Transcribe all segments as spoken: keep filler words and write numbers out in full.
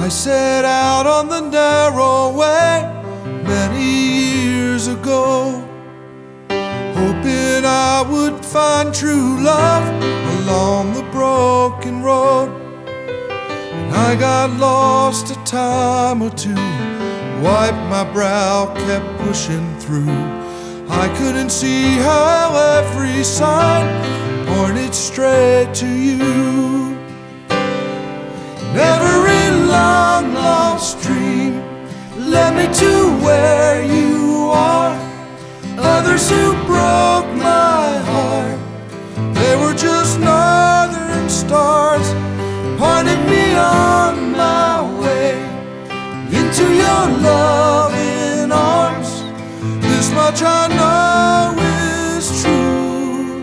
I set out on the narrow way many years ago, hoping I would find true love along the broken road. And I got lost a time or two, wiped my brow, kept pushing through. I couldn't see how every sign pointed straight to you. And every long lost dream led me to where you are. Others who broke my heart, they were just northern stars, pointed me on my way into your loving arms. This much I know is true,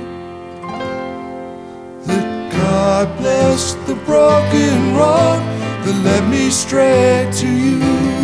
that God blessed the broken road that led me straight to you.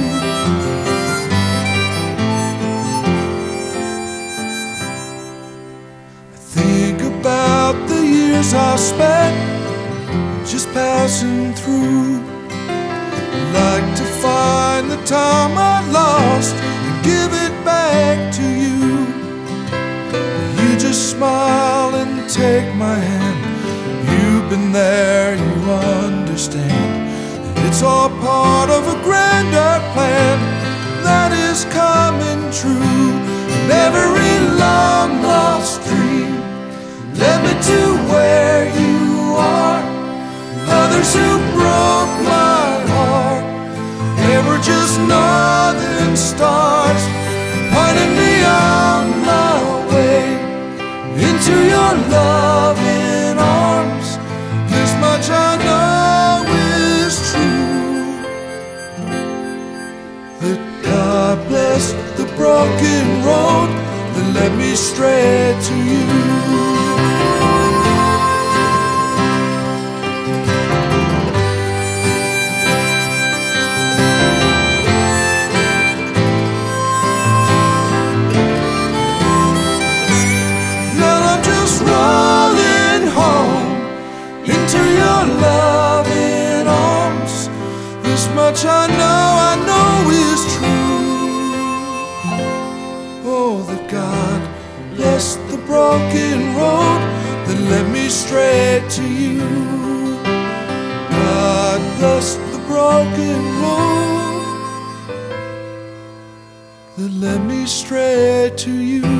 I think about the years I spent just passing through. I'd like to find the time I lost and give it back to you. You just smile and take my hand. You've been there, you understand. It's all part of a grander plan that is coming true. And every long lost dream led me to where you are. Others who broke my heart, they were just northern stars, pointing me on my way into your loving arms. This much I know is true, that God blessed the broken road that led me straight to you. Loving arms, this much I know, I know is true. Oh, that God blessed the broken road that led me straight to you. God blessed the broken road that led me straight to you.